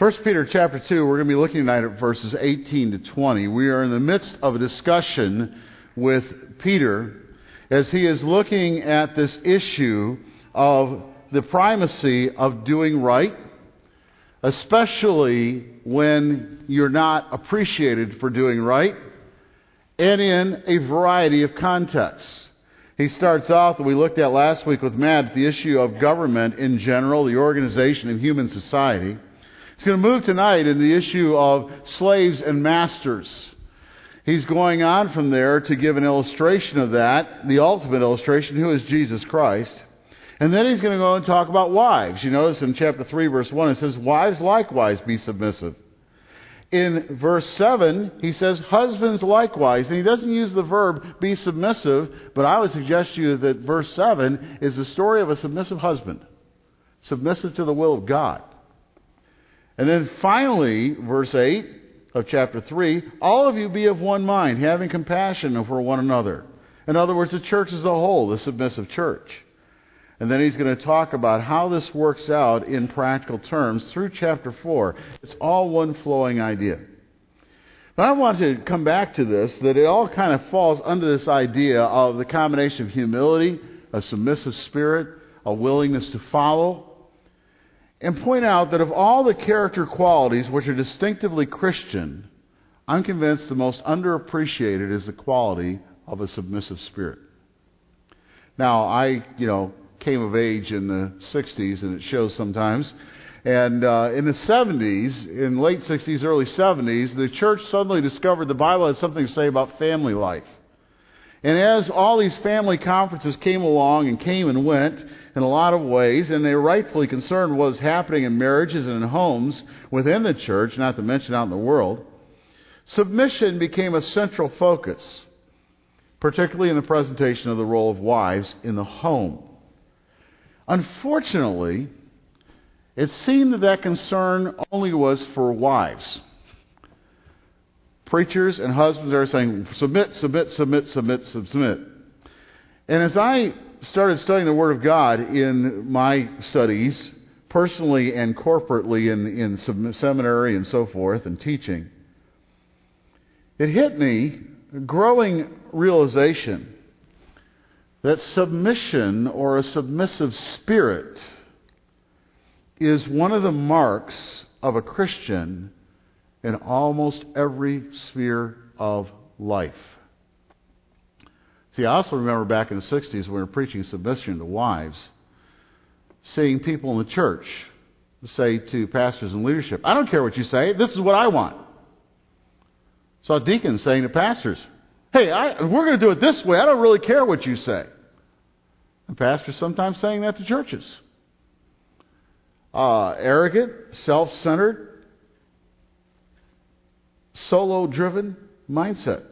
1 Peter chapter 2, we're going to be looking tonight at verses 18 to 20. We are in the midst of a discussion with Peter as he is looking at this issue of the primacy of doing right, especially when you're not appreciated for doing right, and in a variety of contexts. He starts off, that we looked at last week with Matt, the issue of government in general, the organization of human society. He's going to move tonight into the issue of slaves and masters. He's going on from there to give an illustration of that, the ultimate illustration, who is Jesus Christ. And then he's going to go and talk about wives. You notice in chapter 3, verse 1, it says, "Wives likewise be submissive." In verse 7, he says, "Husbands likewise." And he doesn't use the verb be submissive, but I would suggest to you that verse 7 is the story of a submissive husband, submissive to the will of God. And then finally, verse 8 of chapter 3, "All of you be of one mind, having compassion for one another." In other words, the church as a whole, the submissive church. And then he's going to talk about how this works out in practical terms through chapter 4. It's all one flowing idea. But I want to come back to this, that it all kind of falls under this idea of the combination of humility, a submissive spirit, a willingness to follow, and point out that of all the character qualities which are distinctively Christian, I'm convinced the most underappreciated is the quality of a submissive spirit. Now, I came of age in the 60s, and it shows sometimes. And in the 70s, in late 60s, early 70s, the church suddenly discovered the Bible had something to say about family life. And as all these family conferences came along and came and went in a lot of ways, and they were rightfully concerned with what was happening in marriages and in homes within the church, not to mention out in the world, submission became a central focus, particularly in the presentation of the role of wives in the home. Unfortunately, it seemed that concern only was for wives. Preachers and husbands are saying, submit, submit, submit, submit, submit. And as I started studying the Word of God in my studies, personally and corporately in seminary and so forth, and teaching, it hit me a growing realization that submission or a submissive spirit is one of the marks of a Christian in almost every sphere of life. See, I also remember back in the 60s when we were preaching submission to wives, seeing people in the church say to pastors and leadership, "I don't care what you say, this is what I want." Saw deacons saying to pastors, "Hey, we're going to do it this way, I don't really care what you say." And pastors sometimes saying that to churches. Arrogant, self-centered, solo-driven mindset.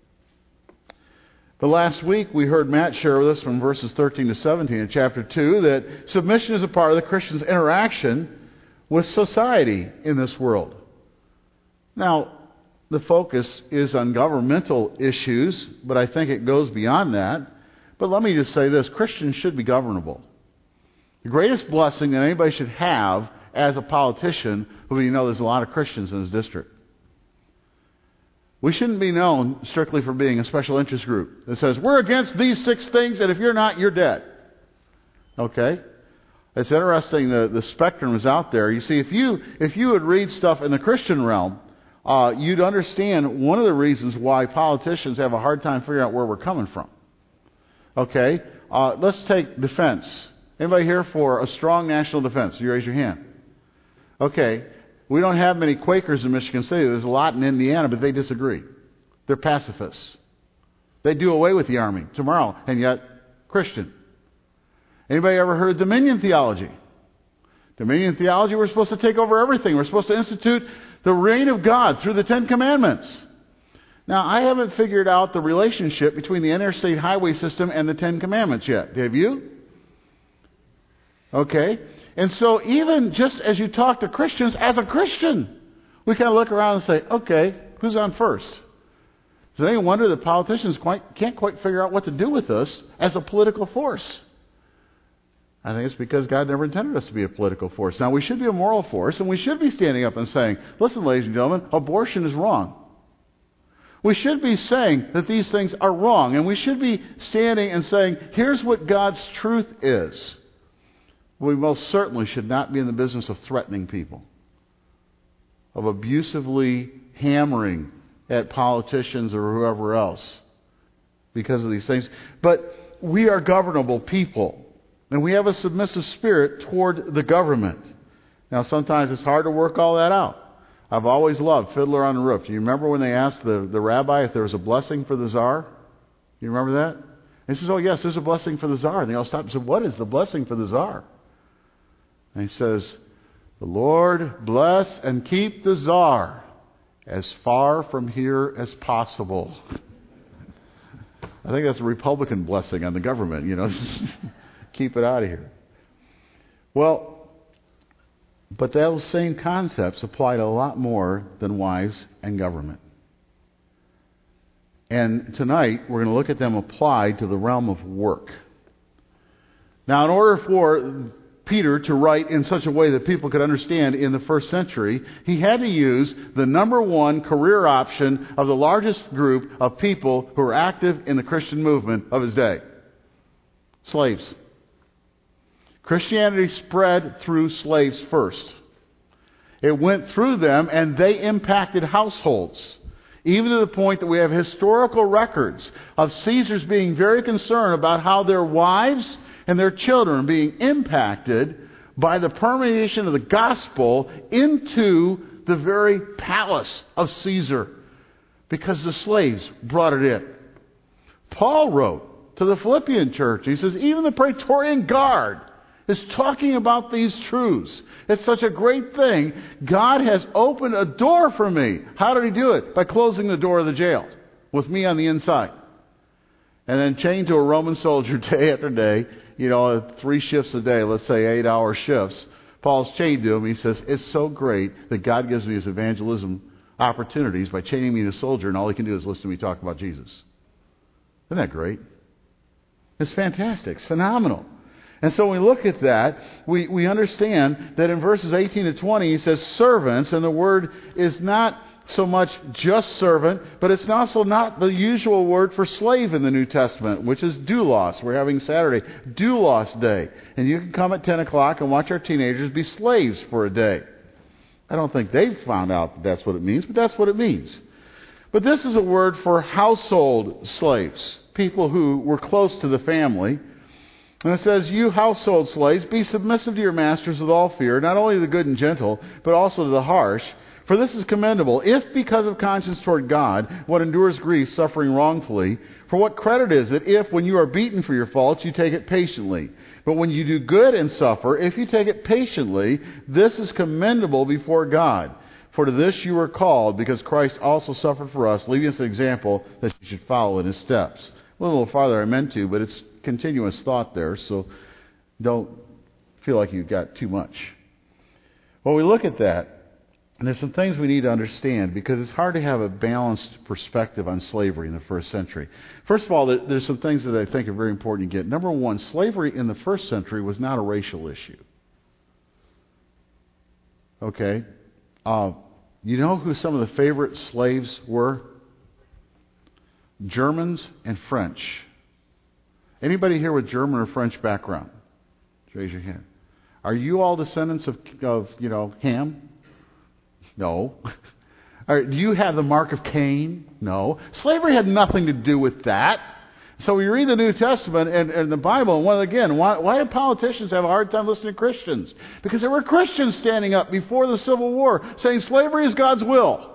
But last week we heard Matt share with us from verses 13 to 17 in chapter 2 that submission is a part of the Christian's interaction with society in this world. Now, the focus is on governmental issues, but I think it goes beyond that. But let me just say this, Christians should be governable. The greatest blessing that anybody should have as a politician will be there's a lot of Christians in his district. We shouldn't be known strictly for being a special interest group that says, we're against these 6 things, and if you're not, you're dead. Okay? It's interesting, the spectrum is out there. You see, if you would read stuff in the Christian realm, you'd understand one of the reasons why politicians have a hard time figuring out where we're coming from. Okay? Let's take defense. Anybody here for a strong national defense? You raise your hand. Okay. We don't have many Quakers in Michigan City. There's a lot in Indiana, but they disagree. They're pacifists. They do away with the army tomorrow, and yet Christian. Anybody ever heard of Dominion theology? Dominion theology, we're supposed to take over everything. We're supposed to institute the reign of God through the 10 Commandments. Now, I haven't figured out the relationship between the interstate highway system and the 10 Commandments yet. Have you? Okay. And so even just as you talk to Christians, as a Christian, we kind of look around and say, okay, who's on first? Is it any wonder that politicians can't quite figure out what to do with us as a political force? I think it's because God never intended us to be a political force. Now, we should be a moral force, and we should be standing up and saying, listen, ladies and gentlemen, abortion is wrong. We should be saying that these things are wrong, and we should be standing and saying, here's what God's truth is. We most certainly should not be in the business of threatening people, of abusively hammering at politicians or whoever else because of these things. But we are governable people. And we have a submissive spirit toward the government. Now, sometimes it's hard to work all that out. I've always loved Fiddler on the Roof. Do you remember when they asked the rabbi if there was a blessing for the czar? You remember that? And he says, oh, yes, there's a blessing for the czar. And they all stopped and said, what is the blessing for the czar? And he says, the Lord bless and keep the czar as far from here as possible. I think that's a Republican blessing on the government, Keep it out of here. Well, but those same concepts apply to a lot more than wives and government. And tonight, we're going to look at them applied to the realm of work. Now, in order for Peter to write in such a way that people could understand in the first century, he had to use the number one career option of the largest group of people who were active in the Christian movement of his day. Slaves. Christianity spread through slaves first. It went through them, and they impacted households, even to the point that we have historical records of Caesars being very concerned about how their wives and their children are being impacted by the permeation of the gospel into the very palace of Caesar, because the slaves brought it in. Paul wrote to the Philippian church, he says, even the Praetorian Guard is talking about these truths. It's such a great thing. God has opened a door for me. How did he do it? By closing the door of the jail with me on the inside. And then chained to a Roman soldier day after day, 3 shifts a day, let's say 8-hour shifts. Paul's chained to him. He says, it's so great that God gives me his evangelism opportunities by chaining me to a soldier, and all he can do is listen to me talk about Jesus. Isn't that great? It's fantastic. It's phenomenal. And so when we look at that, we understand that in verses 18 to 20, he says servants, and the word is not so much just servant, but it's also not the usual word for slave in the New Testament, which is doulos. We're having Saturday, doulos day. And you can come at 10 o'clock and watch our teenagers be slaves for a day. I don't think they've found out that that's what it means, but that's what it means. But this is a word for household slaves, people who were close to the family. And it says, you household slaves, be submissive to your masters with all fear, not only to the good and gentle, but also to the harsh. For this is commendable, if because of conscience toward God, one endures grief, suffering wrongfully. For what credit is it if, when you are beaten for your faults, you take it patiently? But when you do good and suffer, if you take it patiently, this is commendable before God. For to this you were called, because Christ also suffered for us, leaving us an example that you should follow in his steps. A little farther I meant to, but it's continuous thought there, so don't feel like you've got too much. Well, we look at that, and there's some things we need to understand, because it's hard to have a balanced perspective on slavery in the first century. First of all, there's some things that I think are very important to get. Number one, slavery in the first century was not a racial issue. Okay? You know who some of the favorite slaves were? Germans and French. Anybody here with German or French background? Raise your hand. Are you all descendants of Ham? No. Do you have the mark of Cain? No. Slavery had nothing to do with that. So we read the New Testament and the Bible, and why do politicians have a hard time listening to Christians? Because there were Christians standing up before the Civil War saying slavery is God's will.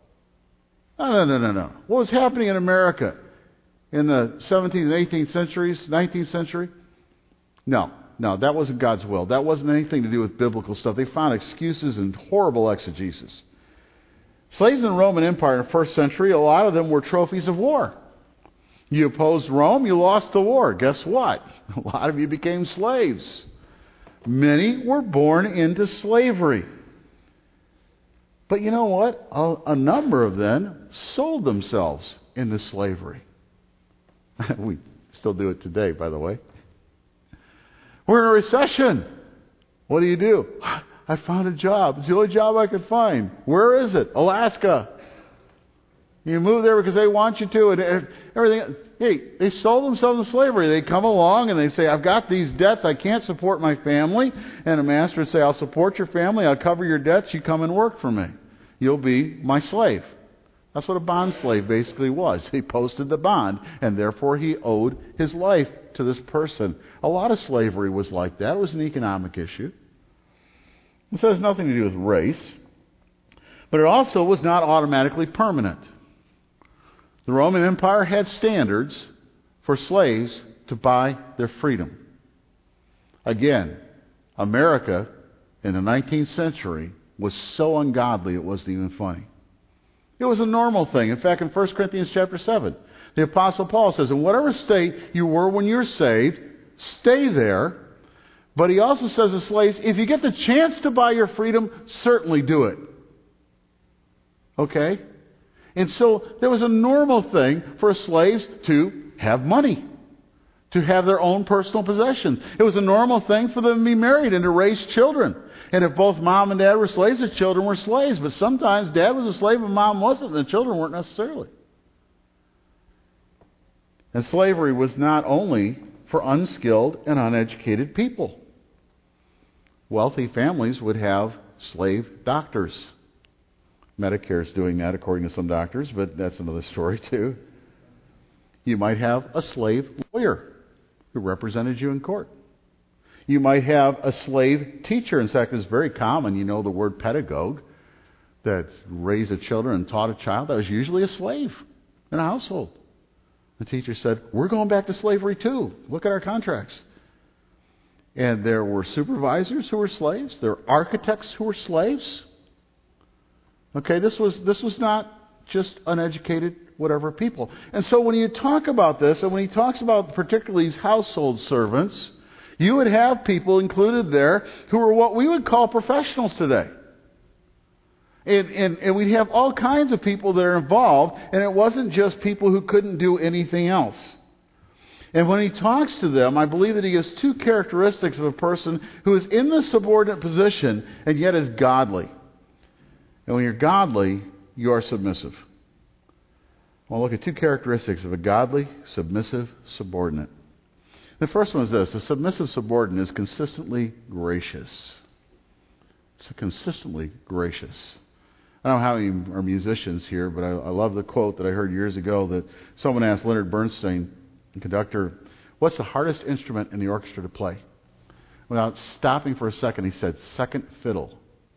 No. What was happening in America in the 17th and 18th centuries, 19th century? No, that wasn't God's will. That wasn't anything to do with biblical stuff. They found excuses and horrible exegesis. Slaves in the Roman Empire in the first century, a lot of them were trophies of war. You opposed Rome, you lost the war. Guess what? A lot of you became slaves. Many were born into slavery. But you know what? A number of them sold themselves into slavery. We still do it today, by the way. We're in a recession. What do? I found a job. It's the only job I could find. Where is it? Alaska. You move there because they want you to, and everything. Hey, they sold themselves to slavery. They come along and they say, I've got these debts. I can't support my family. And the master would say, I'll support your family. I'll cover your debts. You come and work for me. You'll be my slave. That's what a bond slave basically was. He posted the bond, and therefore he owed his life to this person. A lot of slavery was like that. It was an economic issue. This has nothing to do with race, but it also was not automatically permanent. The Roman Empire had standards for slaves to buy their freedom. Again, America in the 19th century was so ungodly it wasn't even funny. It was a normal thing. In fact, in 1 Corinthians chapter 7, the Apostle Paul says, in whatever state you were when you were saved, stay there. But he also says to slaves, if you get the chance to buy your freedom, certainly do it. Okay? And so there was a normal thing for slaves to have money, to have their own personal possessions. It was a normal thing for them to be married and to raise children. And if both mom and dad were slaves, the children were slaves. But sometimes dad was a slave and mom wasn't, and the children weren't necessarily. And slavery was not only for unskilled and uneducated people. Wealthy families would have slave doctors. Medicare is doing that according to some doctors, but that's another story too. You might have a slave lawyer who represented you in court. You might have a slave teacher. In fact, it's very common, you know, the word pedagogue, that raised the children and taught a child. That was usually a slave in a household. The teacher said, we're going back to slavery too. Look at our contracts. And there were supervisors who were slaves. There were architects who were slaves. Okay, this was not just uneducated, whatever people. And so when you talk about this, and when he talks about particularly these household servants, you would have people included there who are what we would call professionals today. And we'd have all kinds of people that are involved, and it wasn't just people who couldn't do anything else. And when he talks to them, I believe that he gives two characteristics of a person who is in the subordinate position and yet is godly. And when you're godly, you are submissive. I want to look at two characteristics of a godly, submissive subordinate. The first one is this. A submissive subordinate is consistently gracious. It's consistently gracious. I don't know how many are musicians here, but I love the quote that I heard years ago that someone asked Leonard Bernstein, the conductor, what's the hardest instrument in the orchestra to play? Without stopping for a second, he said, second fiddle.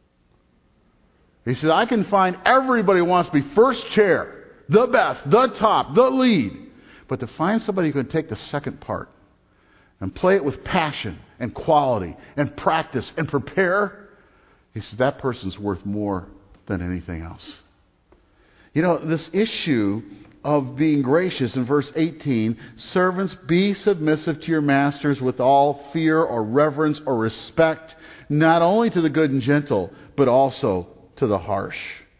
He said, I can find everybody who wants to be first chair, the best, the top, the lead. But to find somebody who can take the second part and play it with passion and quality and practice and prepare, he says that person's worth more than anything else. You know, this issue of being gracious in verse 18, servants, be submissive to your masters with all fear or reverence or respect, not only to the good and gentle, but also to the harsh.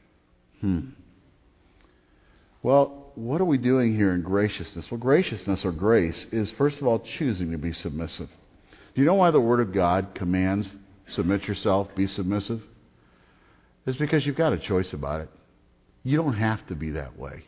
Well, what are we doing here in graciousness? Well, graciousness or grace is, first of all, choosing to be submissive. Do you know why the Word of God commands, submit yourself, be submissive? It's because you've got a choice about it. You don't have to be that way.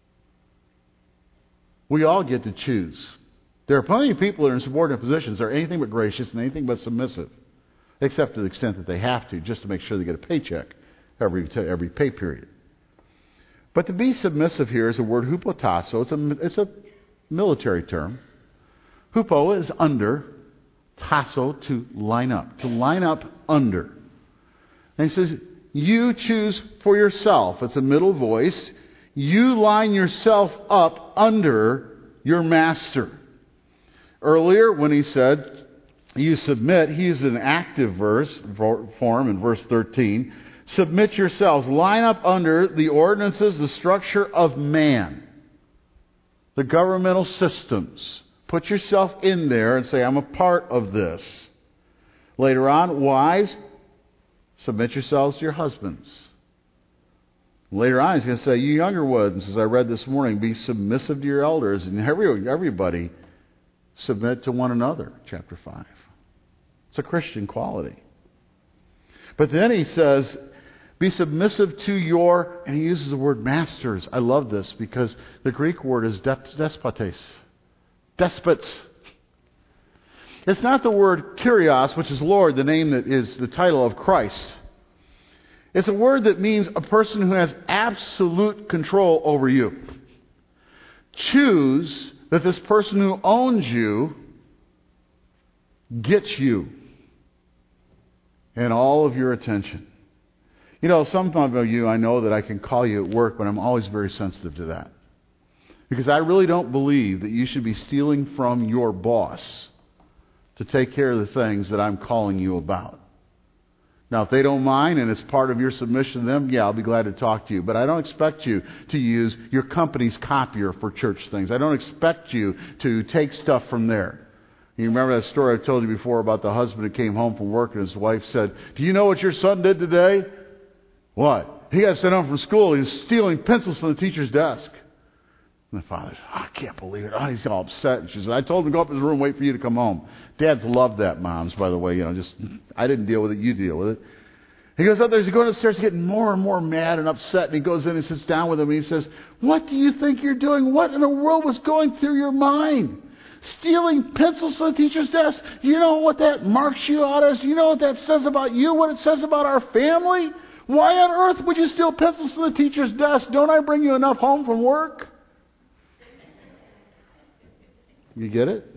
We all get to choose. There are plenty of people that are in subordinate positions that are anything but gracious and anything but submissive, except to the extent that they have to, just to make sure they get a paycheck every pay period. But to be submissive here is the word hupotasso. It's a military term. Hupo is under, tasso to line up under. And he says, you choose for yourself. It's a middle voice. You line yourself up under your master. Earlier, when he said, you submit, he used an active form in verse 13. Submit yourselves. Line up under the ordinances, the structure of man. The governmental systems. Put yourself in there and say, I'm a part of this. Later on, wives, submit yourselves to your husbands. Later on, he's going to say, you younger ones, as I read this morning, be submissive to your elders. And everybody submit to one another, chapter 5. It's a Christian quality. But then he says, be submissive to your, and he uses the word masters. I love this because the Greek word is despotes. Despots. It's not the word Kyrios, which is Lord, the name that is the title of Christ. It's a word that means a person who has absolute control over you. Choose that this person who owns you gets you and all of your attention. You know, some of you, I know that I can call you at work, but I'm always very sensitive to that. Because I really don't believe that you should be stealing from your boss to take care of the things that I'm calling you about. Now, if they don't mind and it's part of your submission to them, yeah, I'll be glad to talk to you. But I don't expect you to use your company's copier for church things. I don't expect you to take stuff from there. You remember that story I told you before about the husband who came home from work and his wife said, do you know what your son did today? What? He got sent home from school. He was stealing pencils from the teacher's desk. And the father said, I can't believe it. Oh, he's all upset. And she said, I told him to go up in his room, wait for you to come home. Dads love that, moms, by the way. You know, just, I didn't deal with it, you deal with it. He goes up there, he's going upstairs, getting more and more mad and upset. And he goes in and sits down with him and he says, what do you think you're doing? What in the world was going through your mind? Stealing pencils from the teacher's desk? You know what that marks you out as? You know what that says about you? What it says about our family? Why on earth would you steal pencils from the teacher's desk? Don't I bring you enough home from work? You get it?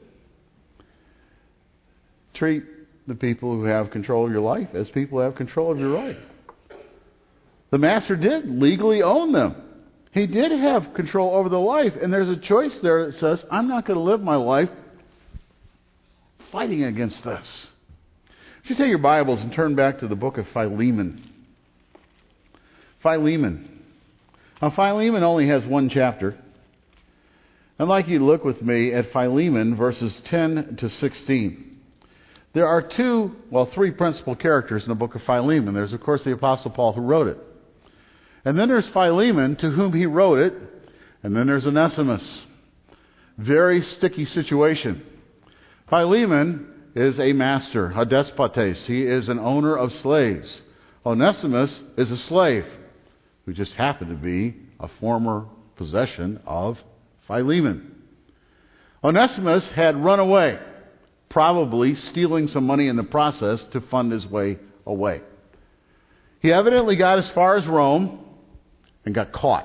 Treat the people who have control of your life as people who have control of your life. The master did legally own them. He did have control over the life, and there's a choice there that says, I'm not going to live my life fighting against this. You take your Bibles and turn back to the book of Philemon. Philemon. Now, Philemon only has one chapter. I'd like you to look with me at Philemon, verses 10 to 16. There are three principal characters in the book of Philemon. There's, of course, the Apostle Paul who wrote it. And then there's Philemon, to whom he wrote it. And then there's Onesimus. Very sticky situation. Philemon is a master, a despotes. He is an owner of slaves. Onesimus is a slave who just happened to be a former possession of Philemon. Onesimus had run away, probably stealing some money in the process to fund his way away. He evidently got as far as Rome and got caught.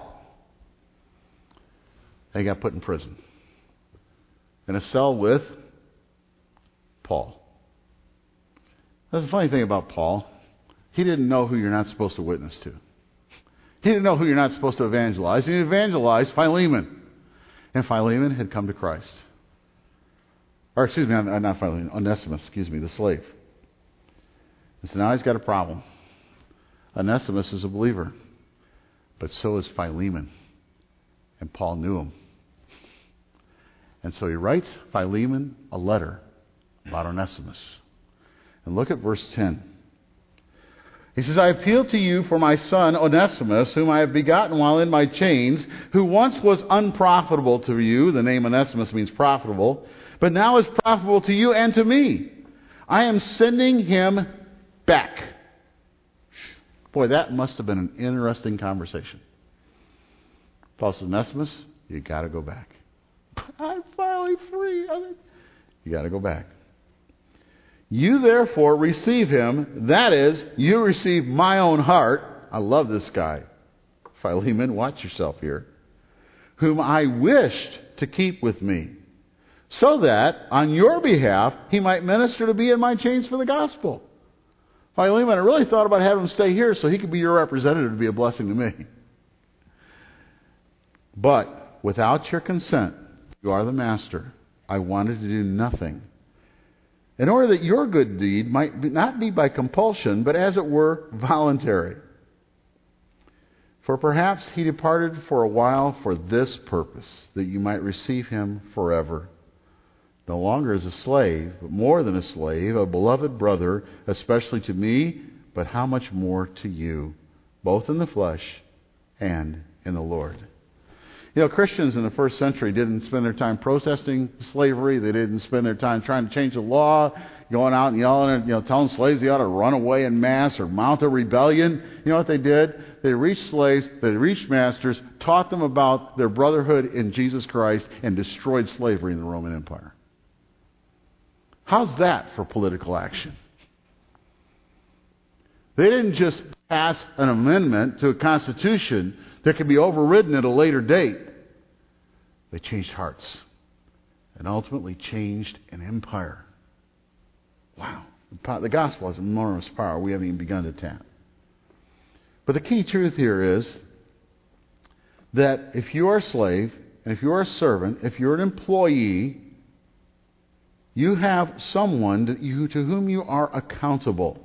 And he got put in prison. In a cell with Paul. That's the funny thing about Paul. He didn't know who you're not supposed to witness to. He didn't know who you're not supposed to evangelize. He evangelized Philemon. And Philemon had come to Christ. Or excuse me, not Philemon, Onesimus, the slave. And so now he's got a problem. Onesimus is a believer. But so is Philemon. And Paul knew him. And so he writes Philemon a letter about Onesimus. And look at verse 10. He says, I appeal to you for my son Onesimus, whom I have begotten while in my chains, who once was unprofitable to you. The name Onesimus means profitable. But now is profitable to you and to me. I am sending him back. Boy, that must have been an interesting conversation. Paul says, Onesimus, you got to go back. I'm finally free. You got to go back. You therefore receive him, that is, you receive my own heart. I love this guy. Philemon, watch yourself here. Whom I wished to keep with me, so that on your behalf he might minister to be in my chains for the gospel. Philemon, I really thought about having him stay here so he could be your representative to be a blessing to me. But without your consent, you are the master. I wanted to do nothing, in order that your good deed might not be by compulsion, but as it were, voluntary. For perhaps he departed for a while for this purpose, that you might receive him forever. No longer as a slave, but more than a slave, a beloved brother, especially to me, but how much more to you, both in the flesh and in the Lord. Christians in the first century didn't spend their time protesting slavery. They didn't spend their time trying to change the law, going out and yelling, telling slaves they ought to run away en masse or mount a rebellion. You know what they did? They reached slaves, they reached masters, taught them about their brotherhood in Jesus Christ, and destroyed slavery in the Roman Empire. How's that for political action? They didn't just pass an amendment to a constitution that could be overridden at a later date. They changed hearts and ultimately changed an empire. Wow. The gospel has enormous power we haven't even begun to tap. But the key truth here is that if you are a slave, and if you are a servant, if you're an employee, you have someone to whom you are accountable.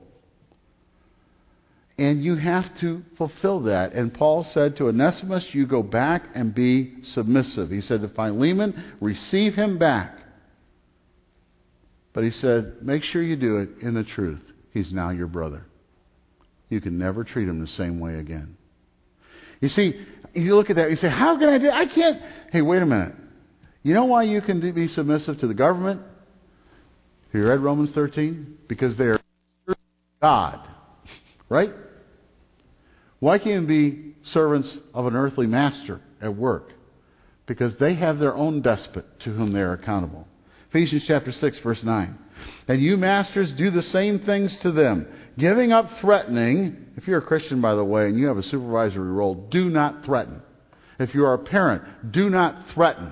And you have to fulfill that. And Paul said to Onesimus, you go back and be submissive. He said to Philemon, receive him back. But he said, make sure you do it in the truth. He's now your brother. You can never treat him the same way again. You see, you look at that, you say, how can I do it? I can't. Hey, wait a minute. You know why you can be submissive to the government? Have you read Romans 13? Because they are God. Right? Why can't you be servants of an earthly master at work? Because they have their own despot to whom they are accountable. Ephesians chapter 6, verse 9. And you masters do the same things to them, giving up threatening. If you're a Christian, by the way, and you have a supervisory role, do not threaten. If you are a parent, do not threaten.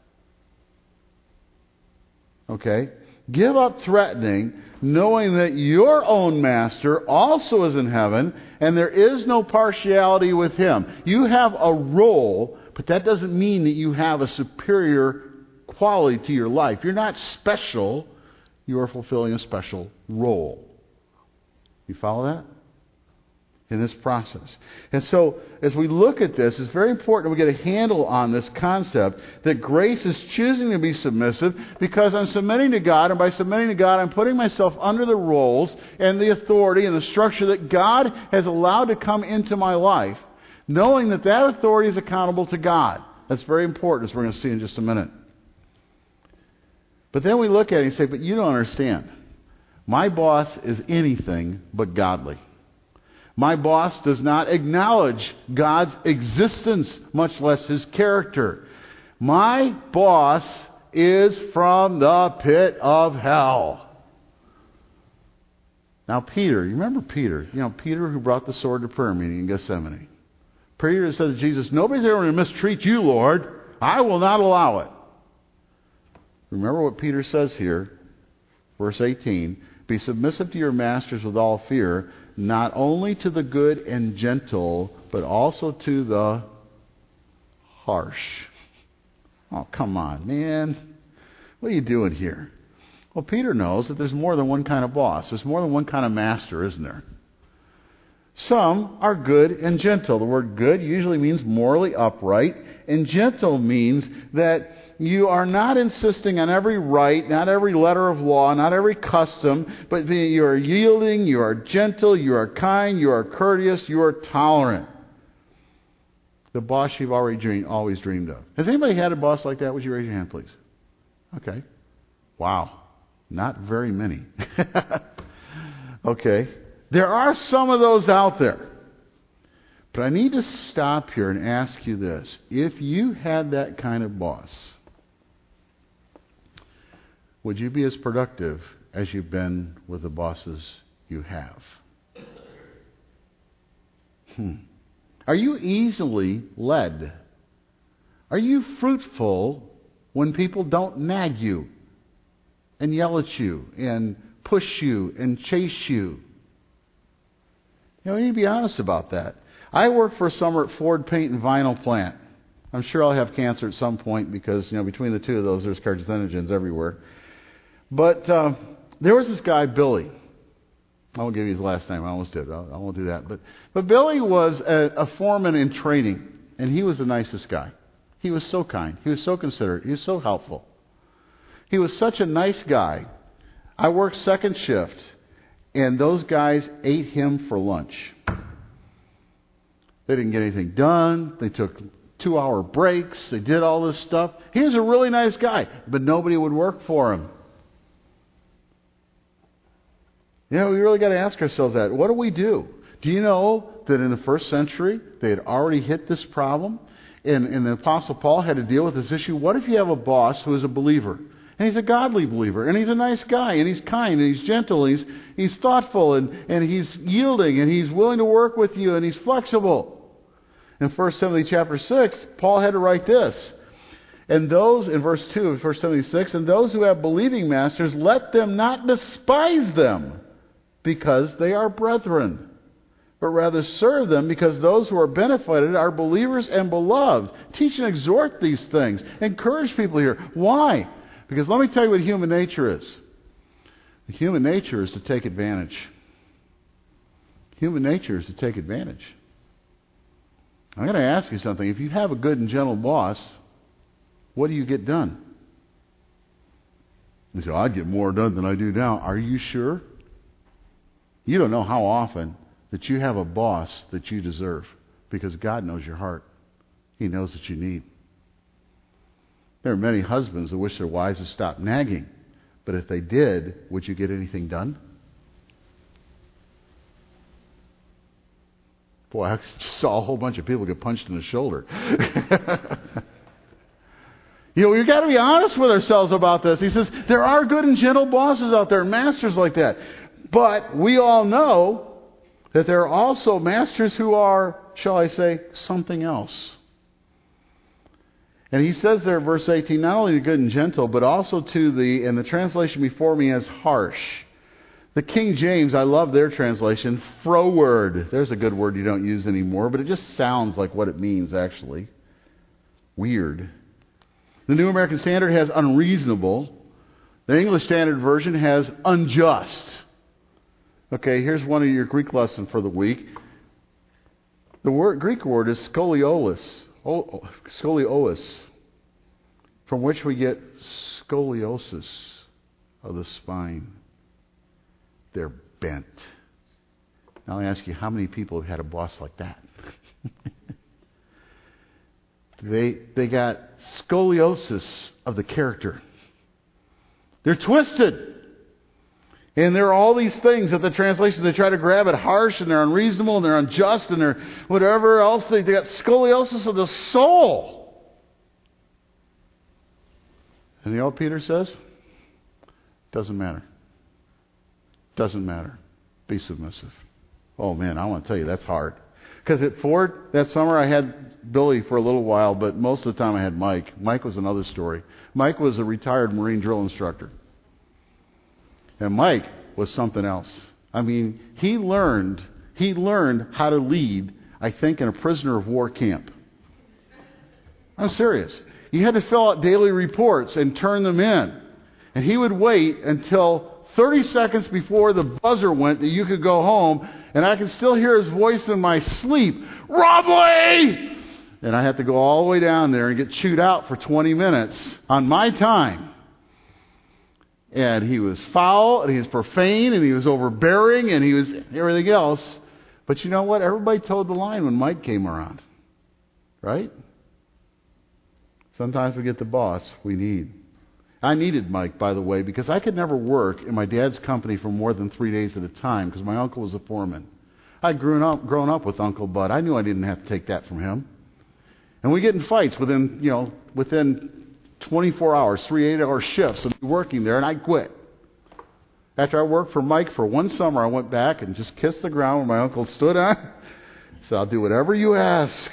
Okay? Give up threatening, knowing that your own master also is in heaven, and there is no partiality with him. You have a role, but that doesn't mean that you have a superior quality to your life. You're not special. You are fulfilling a special role. You follow that? In this process. And so, as we look at this, it's very important we get a handle on this concept that grace is choosing to be submissive because I'm submitting to God, and by submitting to God, I'm putting myself under the roles and the authority and the structure that God has allowed to come into my life, knowing that that authority is accountable to God. That's very important, as we're going to see in just a minute. But then we look at it and say, but you don't understand. My boss is anything but godly. My boss does not acknowledge God's existence, much less His character. My boss is from the pit of hell. Now Peter, you remember Peter? Peter who brought the sword to prayer meeting in Gethsemane. Peter said to Jesus, nobody's ever going to mistreat you, Lord. I will not allow it. Remember what Peter says here, verse 18. Be submissive to your masters with all fear, not only to the good and gentle, but also to the harsh. Oh, come on, man. What are you doing here? Well, Peter knows that there's more than one kind of boss. There's more than one kind of master, isn't there? Some are good and gentle. The word good usually means morally upright, and gentle means that you are not insisting on every right, not every letter of law, not every custom, but you are yielding, you are gentle, you are kind, you are courteous, you are tolerant. The boss you've always dreamed of. Has anybody had a boss like that? Would you raise your hand, please? Okay. Wow. Not very many. Okay. There are some of those out there. But I need to stop here and ask you this. If you had that kind of boss, would you be as productive as you've been with the bosses you have? Are you easily led? Are you fruitful when people don't nag you and yell at you and push you and chase you? We need to be honest about that. I worked for a summer at Ford Paint and Vinyl plant. I'm sure I'll have cancer at some point because, between the two of those, there's carcinogens everywhere. But there was this guy, Billy. I won't give you his last name. I almost did. I won't do that. But Billy was a foreman in training, and he was the nicest guy. He was so kind. He was so considerate. He was so helpful. He was such a nice guy. I worked second shift, and those guys ate him for lunch. They didn't get anything done. They took 2-hour breaks. They did all this stuff. He was a really nice guy, but nobody would work for him. We really got to ask ourselves that. What do we do? Do you know that in the first century, they had already hit this problem? And the Apostle Paul had to deal with this issue. What if you have a boss who is a believer? And he's a godly believer, and he's a nice guy, and he's kind, and he's gentle, and he's thoughtful, and he's yielding, and he's willing to work with you, and he's flexible. In 1 Timothy chapter 6, Paul had to write this. And those, in verse 2 of 1 Timothy 6, and those who have believing masters, let them not despise them, because they are brethren, but rather serve them, because those who are benefited are believers and beloved. Teach and exhort these things. Encourage people here. Why? Because let me tell you what human nature is. The human nature is to take advantage. Human nature is to take advantage. I'm going to ask you something. If you have a good and gentle boss, what do you get done? You say, I'd get more done than I do now. Are you sure? You don't know how often that you have a boss that you deserve, because God knows your heart. He knows what you need. There are many husbands that wish their wives would stop nagging. But if they did, would you get anything done? Boy, I just saw a whole bunch of people get punched in the shoulder. We've got to be honest with ourselves about this. He says, there are good and gentle bosses out there, masters like that. But we all know that there are also masters who are, shall I say, something else. And he says there in verse 18, not only to good and gentle, but also to the, and the translation before me is harsh. The King James, I love their translation, froward. There's a good word you don't use anymore, but it just sounds like what it means actually. Weird. The New American Standard has unreasonable. The English Standard Version has unjust. Okay, here's one of your Greek lesson for the week. The Greek word is scoliosis, from which we get scoliosis of the spine. They're bent. Now I ask you, how many people have had a boss like that? They got scoliosis of the character. They're twisted. And there are all these things that the translations, they try to grab it harsh, and they're unreasonable, and they're unjust, and they're whatever else. They got scoliosis of the soul. And you know what Peter says? Doesn't matter. Doesn't matter. Be submissive. Oh man, I want to tell you, that's hard. Because at Ford, that summer, I had Billy for a little while, but most of the time I had Mike. Mike was another story. Mike was a retired Marine drill instructor. And Mike was something else. I mean, he learned how to lead, I think, in a prisoner of war camp. I'm serious. You had to fill out daily reports and turn them in. And he would wait until 30 seconds before the buzzer went that you could go home, and I could still hear his voice in my sleep. Rob Lee! And I had to go all the way down there and get chewed out for 20 minutes on my time. And he was foul, and he was profane, and he was overbearing, and he was everything else. But you know what? Everybody toed the line when Mike came around. Right? Sometimes we get the boss we need. I needed Mike, by the way, because I could never work in my dad's company for more than 3 days at a time, because my uncle was a foreman. I'd grown up with Uncle Bud. I knew I didn't have to take that from him. And we get in fights within 24 hours, 3 8-hour shifts of working there, and I quit. After I worked for Mike for one summer, I went back and just kissed the ground where my uncle stood on. Said, I'll do whatever you ask.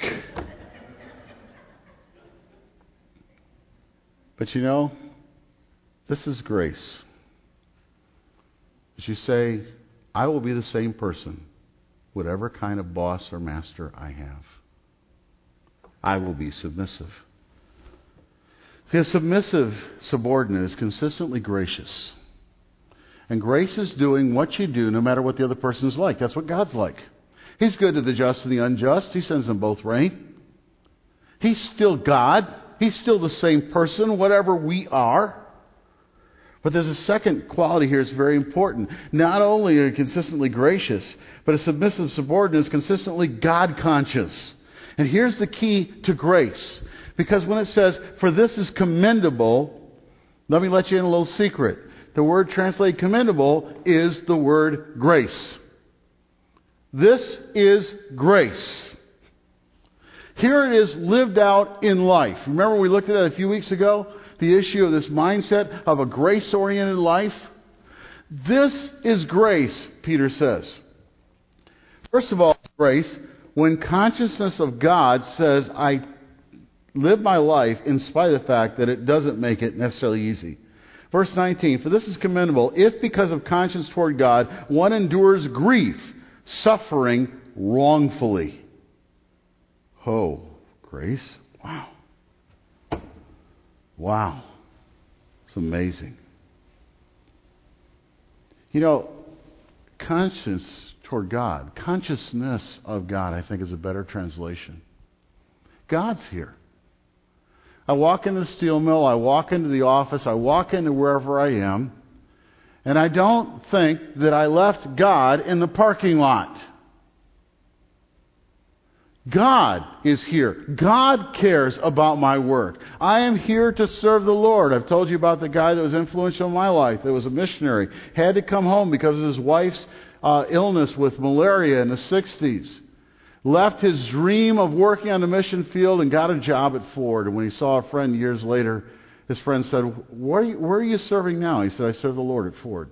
But you know, this is grace. As you say, I will be the same person, whatever kind of boss or master I have. I will be submissive. A submissive subordinate is consistently gracious. And grace is doing what you do no matter what the other person is like. That's what God's like. He's good to the just and the unjust. He sends them both rain. He's still God. He's still the same person, whatever we are. But there's a second quality here that's very important. Not only are you consistently gracious, but a submissive subordinate is consistently God-conscious. And here's the key to grace. Because when it says, for this is commendable, let me let you in a little secret. The word translated commendable is the word grace. This is grace. Here it is lived out in life. Remember we looked at that a few weeks ago? The issue of this mindset of a grace-oriented life. This is grace, Peter says. First of all, grace, when consciousness of God says, I live my life in spite of the fact that it doesn't make it necessarily easy. Verse 19, for this is commendable, if because of conscience toward God, one endures grief, suffering wrongfully. Oh, grace? Wow. Wow. It's amazing. You know, conscience toward God, consciousness of God, I think is a better translation. God's here. I walk into the steel mill, I walk into the office, I walk into wherever I am, and I don't think that I left God in the parking lot. God is here. God cares about my work. I am here to serve the Lord. I've told you about the guy that was influential in my life, that was a missionary, had to come home because of his wife's illness with malaria in the 60s. Left his dream of working on the mission field and got a job at Ford. And when he saw a friend years later, his friend said, where are you serving now? He said, I serve the Lord at Ford.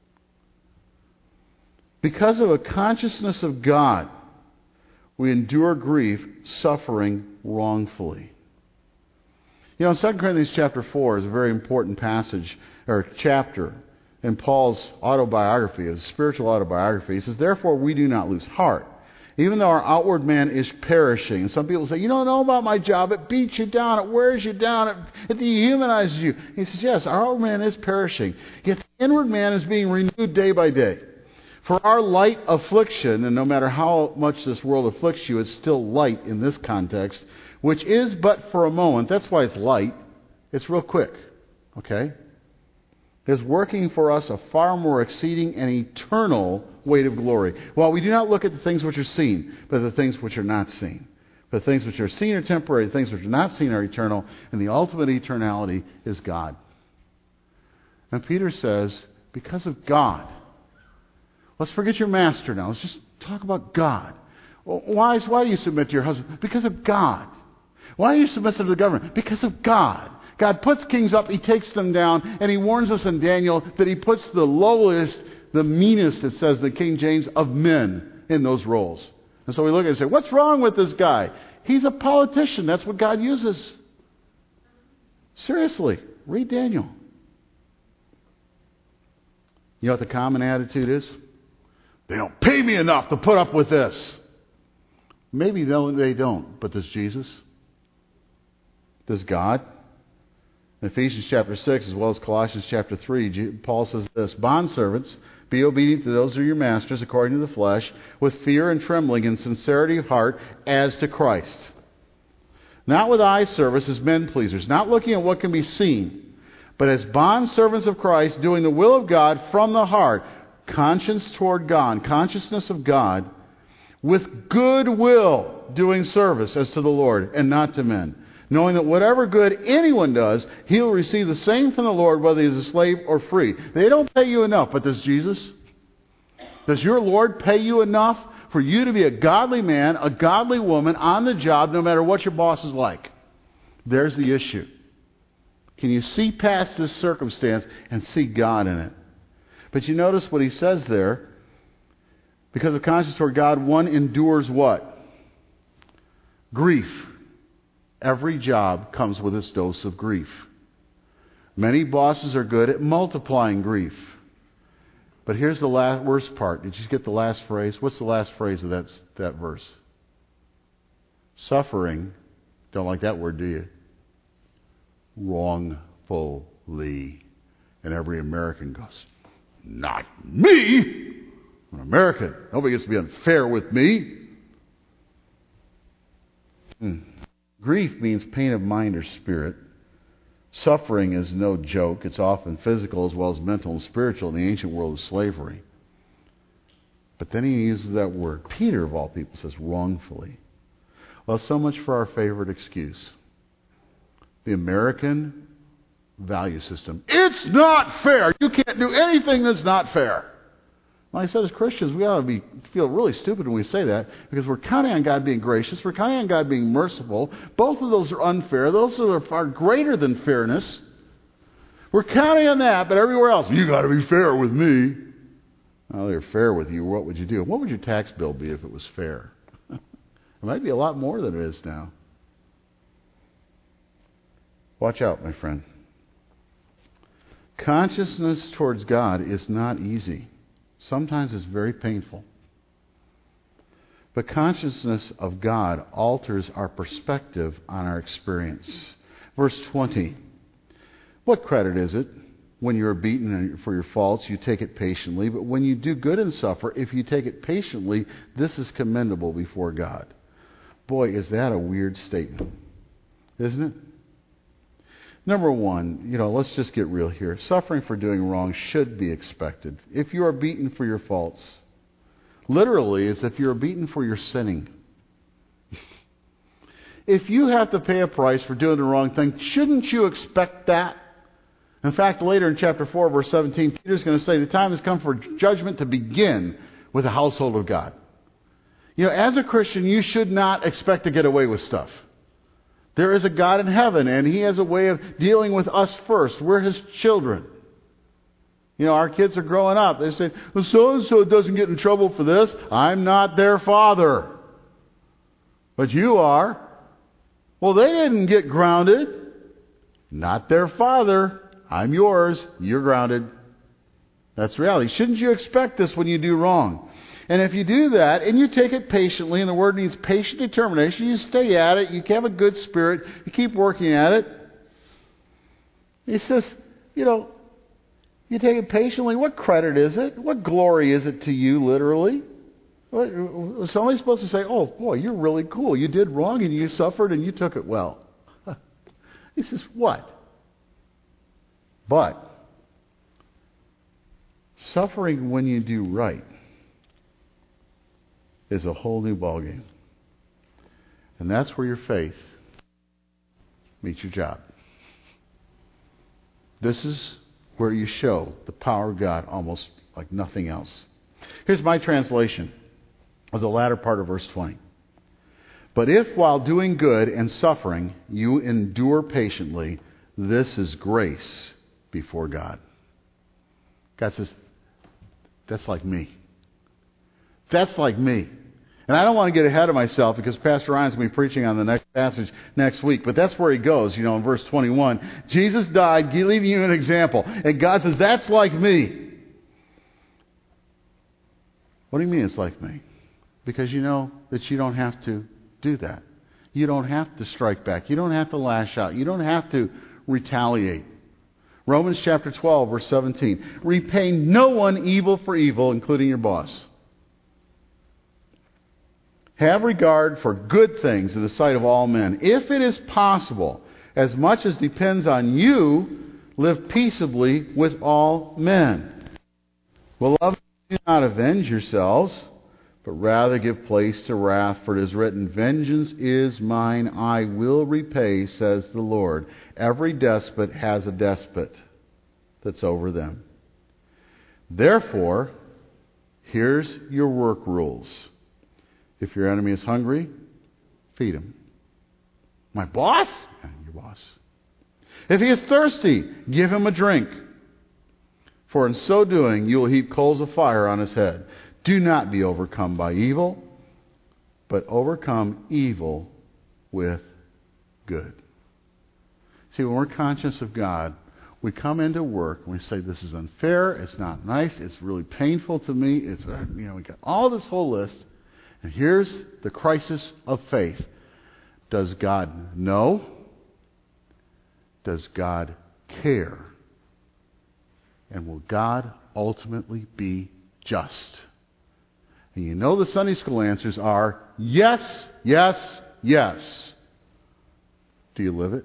Because of a consciousness of God, we endure grief, suffering wrongfully. You know, 2 Corinthians chapter 4 is a very important passage, or chapter, in Paul's autobiography, his spiritual autobiography. He says, therefore we do not lose heart, even though our outward man is perishing. And some people say, you don't know about my job, it beats you down, it wears you down, it dehumanizes you. He says, yes, our outward man is perishing, yet the inward man is being renewed day by day. For our light affliction, and no matter how much this world afflicts you, it's still light in this context, which is but for a moment. That's why it's light. It's real quick. Okay? Is working for us a far more exceeding and eternal weight of glory. While we do not look at the things which are seen, but the things which are not seen. The things which are seen are temporary, the things which are not seen are eternal, and the ultimate eternality is God. And Peter says, because of God, let's forget your master now. Let's just talk about God. Well, why do you submit to your husband? Because of God. Why are you submissive to the government? Because of God. God puts kings up, He takes them down, and He warns us in Daniel that He puts the lowest, the meanest, it says the King James, of men in those roles. And so we look at it and say, what's wrong with this guy? He's a politician. That's what God uses. Seriously, read Daniel. You know what the common attitude is? They don't pay me enough to put up with this. Maybe they don't, but does Jesus? Does God? In Ephesians chapter 6 as well as Colossians chapter 3, Paul says this, bondservants, be obedient to those of your masters according to the flesh, with fear and trembling and sincerity of heart as to Christ. Not with eye service as men pleasers, not looking at what can be seen, but as bondservants of Christ, doing the will of God from the heart, conscience toward God, consciousness of God, with good will doing service as to the Lord and not to men, knowing that whatever good anyone does, he'll receive the same from the Lord, whether he's a slave or free. They don't pay you enough, but does Jesus? Does your Lord pay you enough for you to be a godly man, a godly woman on the job, no matter what your boss is like? There's the issue. Can you see past this circumstance and see God in it? But you notice what he says there. Because of conscience toward God, one endures what? Grief. Every job comes with its dose of grief. Many bosses are good at multiplying grief. But here's the worst part. Did you get the last phrase? What's the last phrase of that verse? Suffering. Don't like that word, do you? Wrongfully. And every American goes, not me! I'm an American. Nobody gets to be unfair with me. Grief means pain of mind or spirit. Suffering is no joke. It's often physical as well as mental and spiritual in the ancient world of slavery. But then he uses that word. Peter, of all people, says wrongfully. Well, so much for our favorite excuse. The American value system. It's not fair. You can't do anything that's not fair. Like I said, as Christians, we ought to feel really stupid when we say that, because we're counting on God being gracious. We're counting on God being merciful. Both of those are unfair. Those are far greater than fairness. We're counting on that, but everywhere else, you got to be fair with me. Well, they're fair with you. What would you do? What would your tax bill be if it was fair? It might be a lot more than it is now. Watch out, my friend. Consciousness towards God is not easy. Sometimes it's very painful. But consciousness of God alters our perspective on our experience. Verse 20. What credit is it when you are beaten for your faults, you take it patiently? But when you do good and suffer, if you take it patiently, this is commendable before God. Boy, is that a weird statement, isn't it? Number one, let's just get real here. Suffering for doing wrong should be expected. If you are beaten for your faults, literally, it's if you are beaten for your sinning. If you have to pay a price for doing the wrong thing, shouldn't you expect that? In fact, later in chapter 4, verse 17, Peter's going to say the time has come for judgment to begin with the household of God. As a Christian, you should not expect to get away with stuff. There is a God in heaven, and He has a way of dealing with us first. We're His children. Our kids are growing up. They say, well, so-and-so doesn't get in trouble for this. I'm not their father. But you are. Well, they didn't get grounded. Not their father. I'm yours. You're grounded. That's reality. Shouldn't you expect this when you do wrong? And if you do that, and you take it patiently, and the word means patient determination, you stay at it, you have a good spirit, you keep working at it. He says, you take it patiently. What credit is it? What glory is it to you, literally? Somebody's supposed to say, oh, boy, you're really cool. You did wrong, and you suffered, and you took it well. He says, what? But suffering when you do right is a whole new ballgame. And that's where your faith meets your job. This is where you show the power of God almost like nothing else. Here's my translation of the latter part of verse 20. But if while doing good and suffering you endure patiently, this is grace before God. God says, that's like me. That's like me. And I don't want to get ahead of myself because Pastor Ryan's going to be preaching on the next passage next week. But that's where he goes, in verse 21. Jesus died, leaving you an example. And God says, that's like me. What do you mean it's like me? Because you know that you don't have to do that. You don't have to strike back. You don't have to lash out. You don't have to retaliate. Romans chapter 12, verse 17. Repay no one evil for evil, including your boss. Have regard for good things in the sight of all men. If it is possible, as much as depends on you, live peaceably with all men. Beloved, do not avenge yourselves, but rather give place to wrath, for it is written, vengeance is mine, I will repay, says the Lord. Every despot has a despot that's over them. Therefore, here's your work rules. If your enemy is hungry, feed him. My boss? Yeah, your boss. If he is thirsty, give him a drink. For in so doing, you will heap coals of fire on his head. Do not be overcome by evil, but overcome evil with good. See, when we're conscious of God, we come into work and we say, this is unfair, it's not nice, it's really painful to me, we got all this whole list. And here's the crisis of faith. Does God know? Does God care? And will God ultimately be just? And the Sunday school answers are yes, yes, yes. Do you live it?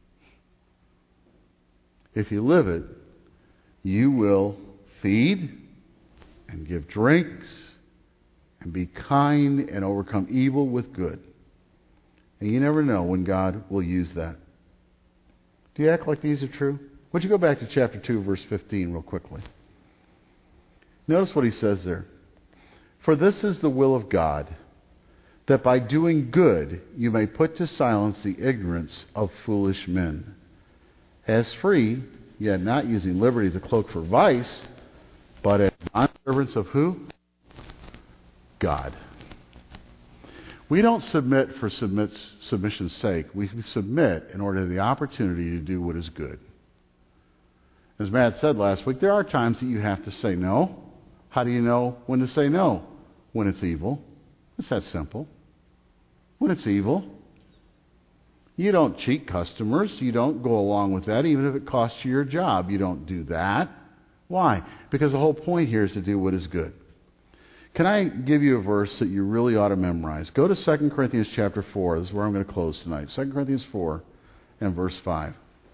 If you live it, you will feed and give drinks and be kind and overcome evil with good. And you never know when God will use that. Do you act like these are true? Would you go back to chapter 2, verse 15 real quickly? Notice what he says there. For this is the will of God, that by doing good you may put to silence the ignorance of foolish men. As free, yet not using liberty as a cloak for vice, but as bondservants of who? God. We don't submit for submission's sake. We submit in order to have the opportunity to do what is good. As Matt said last week, there are times that you have to say no. How do you know when to say no? When it's evil. It's that simple. When it's evil. You don't cheat customers. You don't go along with that, even if it costs you your job. You don't do that. Why? Because the whole point here is to do what is good. Can I give you a verse that you really ought to memorize? Go to 2 Corinthians chapter 4. This is where I'm going to close tonight. 2 Corinthians 4 and verse 5.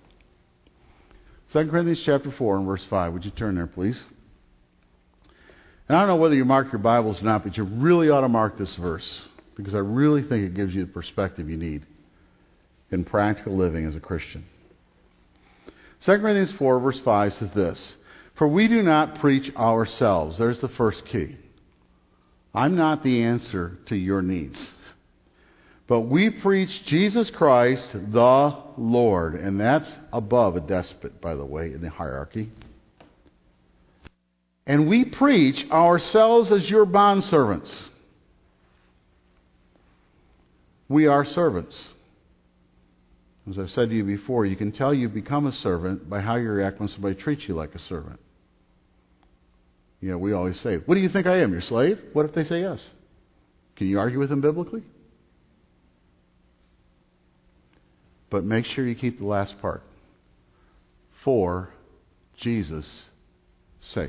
2 Corinthians chapter 4 and verse 5. Would you turn there, please? And I don't know whether you mark your Bibles or not, but you really ought to mark this verse, because I really think it gives you the perspective you need in practical living as a Christian. 2 Corinthians 4 verse 5 says this, for we do not preach ourselves. There's the first key. I'm not the answer to your needs. But we preach Jesus Christ the Lord. And that's above a despot, by the way, in the hierarchy. And we preach ourselves as your bondservants. We are servants. As I've said to you before, you can tell you've become a servant by how you react when somebody treats you like a servant. You know, we always say, what do you think I am, your slave? What if they say yes? Can you argue with them biblically? But make sure you keep the last part. For Jesus' sake.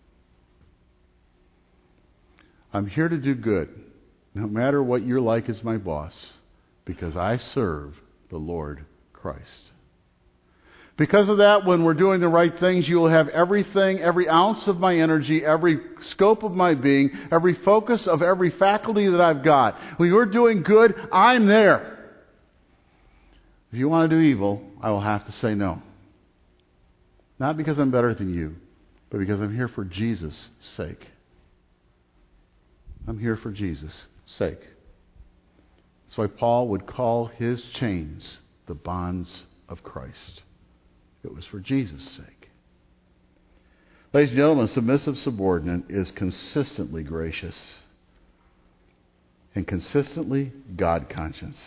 I'm here to do good, no matter what you're like as my boss, because I serve the Lord Christ. Because of that, when we're doing the right things, you will have everything, every ounce of my energy, every scope of my being, every focus of every faculty that I've got. When you're doing good, I'm there. If you want to do evil, I will have to say no. Not because I'm better than you, but because I'm here for Jesus' sake. I'm here for Jesus' sake. That's why Paul would call his chains the bonds of Christ. It was for Jesus' sake. Ladies and gentlemen, a submissive subordinate is consistently gracious and consistently God-conscious.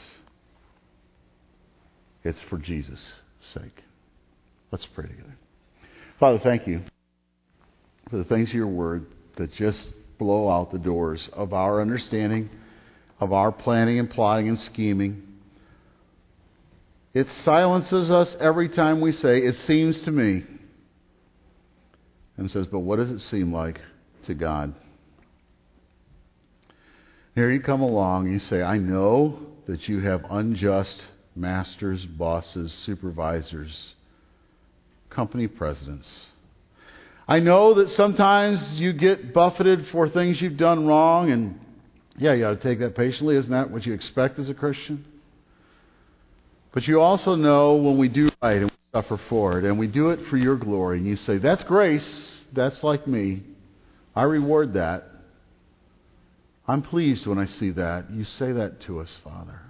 It's for Jesus' sake. Let's pray together. Father, thank you for the things of your word that just blow out the doors of our understanding, of our planning and plotting and scheming. It silences us every time we say, it seems to me. And says, but what does it seem like to God? Here you come along and you say, I know that you have unjust masters, bosses, supervisors, company presidents. I know that sometimes you get buffeted for things you've done wrong, and yeah, you ought to take that patiently. Isn't that what you expect as a Christian? But you also know when we do right and we suffer for it, and we do it for your glory, and you say, that's grace, that's like me, I reward that. I'm pleased when I see that. You say that to us, Father.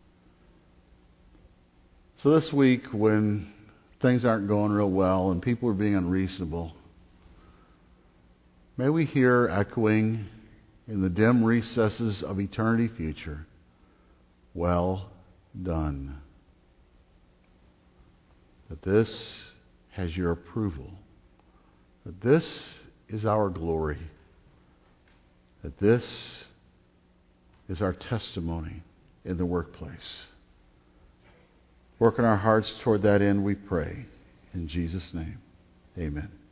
So this week, when things aren't going real well and people are being unreasonable, may we hear echoing in the dim recesses of eternity future, well done. That this has your approval. That this is our glory. That this is our testimony in the workplace. Work in our hearts toward that end, we pray. In Jesus' name, amen.